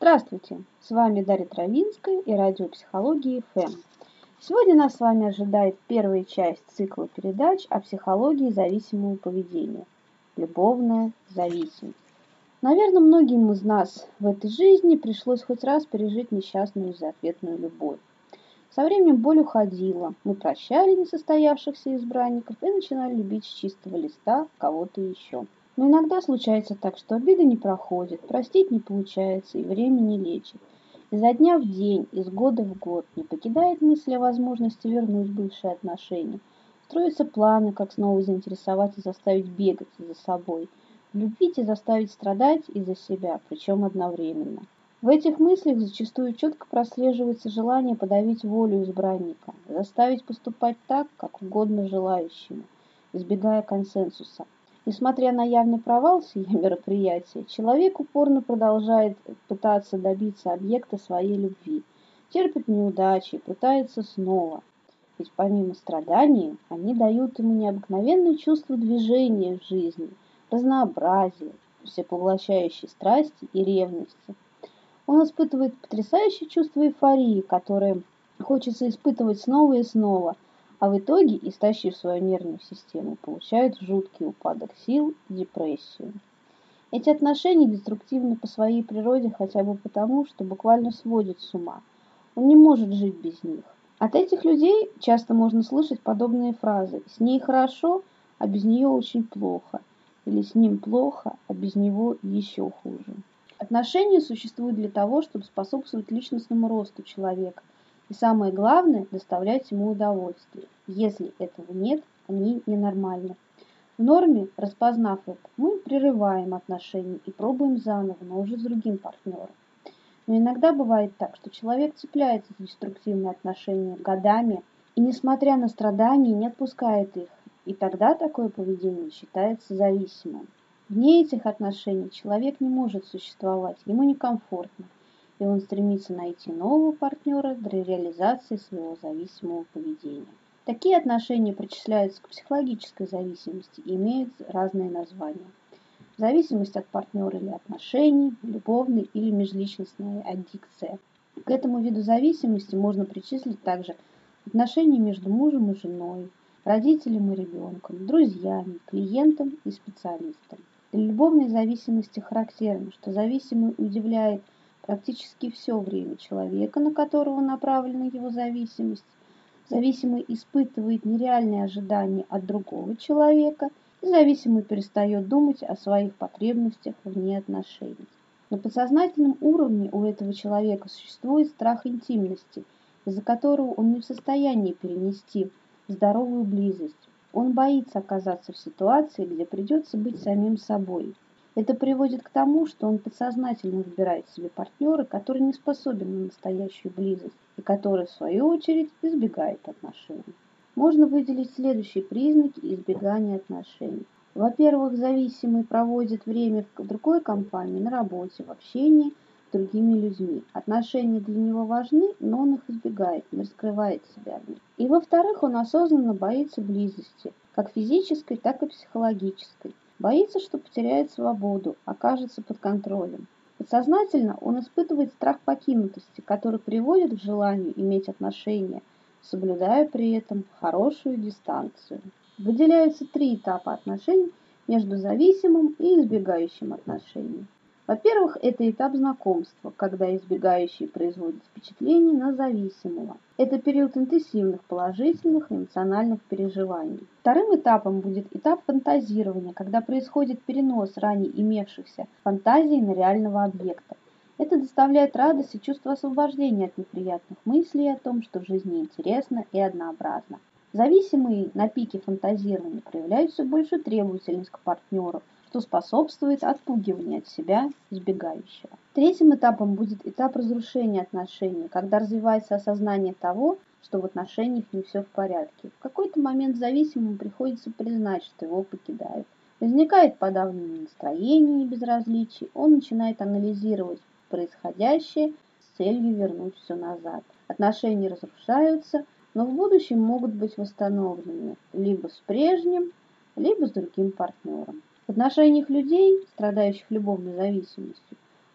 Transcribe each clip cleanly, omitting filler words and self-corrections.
Здравствуйте! С вами Дарья Травинская и радио Психологии ФМ. Сегодня нас с вами ожидает первая часть цикла передач о психологии зависимого поведения – любовная зависимость. Наверное, многим из нас в этой жизни пришлось хоть раз пережить несчастную безответную любовь. Со временем боль уходила, мы прощали несостоявшихся избранников и начинали любить с чистого листа кого-то еще. Но иногда случается так, что обида не проходит, простить не получается и время не лечит. Изо дня в день, из года в год не покидает мысль о возможности вернуть бывшие отношения. Строятся планы, как снова заинтересовать и заставить бегать за собой. Любить и заставить страдать из-за себя, причем одновременно. В этих мыслях зачастую четко прослеживается желание подавить волю избранника, заставить поступать так, как угодно желающему, избегая консенсуса. Несмотря на явный провал сия мероприятия, человек упорно продолжает пытаться добиться объекта своей любви, терпит неудачи, пытается снова. Ведь помимо страданий, они дают ему необыкновенное чувство движения в жизни, разнообразия, всепоглощающей страсти и ревности. Он испытывает потрясающее чувство эйфории, которое хочется испытывать снова и снова, а в итоге, истощив свою нервную систему, получает жуткий упадок сил и депрессию. Эти отношения деструктивны по своей природе хотя бы потому, что буквально сводят с ума. Он не может жить без них. От этих людей часто можно слышать подобные фразы: «С ней хорошо, а без нее очень плохо», или «С ним плохо, а без него еще хуже». Отношения существуют для того, чтобы способствовать личностному росту человека. И самое главное – доставлять ему удовольствие. Если этого нет, они ненормальны. В норме, распознав это, мы прерываем отношения и пробуем заново, но уже с другим партнером. Но иногда бывает так, что человек цепляется за деструктивные отношения годами и, несмотря на страдания, не отпускает их. И тогда такое поведение считается зависимым. Вне этих отношений человек не может существовать, ему некомфортно, и он стремится найти нового партнера для реализации своего зависимого поведения. Такие отношения причисляются к психологической зависимости и имеют разные названия. Зависимость от партнера или отношений, любовная или межличностная аддикция. К этому виду зависимости можно причислить также отношения между мужем и женой, родителем и ребенком, друзьями, клиентом и специалистом. Для любовной зависимости характерно, что зависимый удивляет практически все время человека, на которого направлена его зависимость. Зависимый испытывает нереальные ожидания от другого человека, и зависимый перестает думать о своих потребностях вне отношений. На подсознательном уровне у этого человека существует страх интимности, из-за которого он не в состоянии перенести здоровую близость. Он боится оказаться в ситуации, где придется быть самим собой. Это приводит к тому, что он подсознательно выбирает себе партнера, который не способен на настоящую близость и который, в свою очередь, избегает отношений. Можно выделить следующие признаки избегания отношений. Во-первых, зависимый проводит время в другой компании, на работе, в общении с другими людьми. Отношения для него важны, но он их избегает, не раскрывает себя в них. И во-вторых, он осознанно боится близости, как физической, так и психологической. Боится, что потеряет свободу, окажется под контролем. Подсознательно он испытывает страх покинутости, который приводит к желанию иметь отношения, соблюдая при этом хорошую дистанцию. Выделяются три этапа отношений между зависимым и избегающим отношений. Во-первых, это этап знакомства, когда избегающий производит впечатление на зависимого. Это период интенсивных положительных эмоциональных переживаний. Вторым этапом будет этап фантазирования, когда происходит перенос ранее имевшихся фантазий на реального объекта. Это доставляет радость и чувство освобождения от неприятных мыслей о том, что в жизни интересно и однообразно. Зависимые на пике фантазирования проявляют все большую требовательность к партнеру, что способствует отпугиванию от себя избегающего. Третьим этапом будет этап разрушения отношений, когда развивается осознание того, что в отношениях не все в порядке. В какой-то момент зависимому приходится признать, что его покидают. Возникает подавленное настроение и безразличие, он начинает анализировать происходящее с целью вернуть все назад. Отношения разрушаются, но в будущем могут быть восстановлены либо с прежним, либо с другим партнером. В отношениях людей, страдающих любовной зависимостью,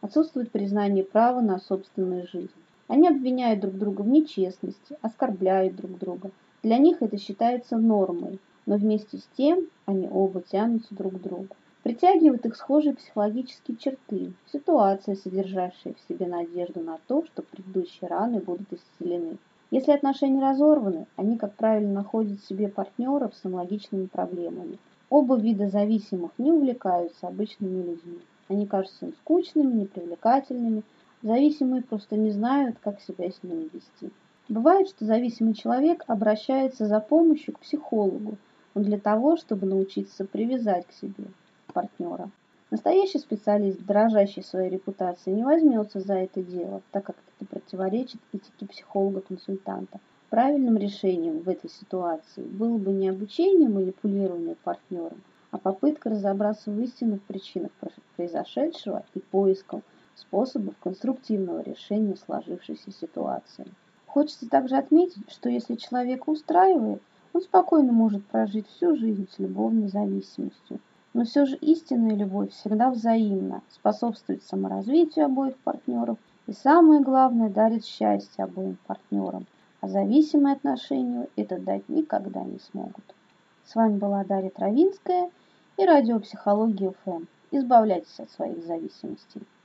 Отсутствует признание права на собственную жизнь. Они обвиняют друг друга в нечестности, оскорбляют друг друга. Для них это считается нормой, но вместе с тем они оба тянутся друг к другу. Притягивают их схожие психологические черты, ситуации, содержащие в себе надежду на то, что предыдущие раны будут исцелены. Если отношения разорваны, они, как правило, находят себе партнеров с аналогичными проблемами. Оба вида зависимых не увлекаются обычными людьми. Они кажутся им скучными, непривлекательными. Зависимые просто не знают, как себя с ними вести. Бывает, что зависимый человек обращается за помощью к психологу, но для того, чтобы научиться привязать к себе партнера. Настоящий специалист, дорожащий своей репутацией, не возьмется за это дело, так как это противоречит этике психолога-консультанта. Правильным решением в этой ситуации было бы не обучение манипулированию партнером, а попытка разобраться в истинных причинах произошедшего и поиском способов конструктивного решения сложившейся ситуации. Хочется также отметить, что если человека устраивает, он спокойно может прожить всю жизнь с любовной зависимостью. Но все же истинная любовь всегда взаимна, способствует саморазвитию обоих партнеров и, самое главное, дарит счастье обоим партнерам, а зависимые отношения это дать никогда не смогут. С вами была Дарья Травинская и радио Психология ФМ. Избавляйтесь от своих зависимостей.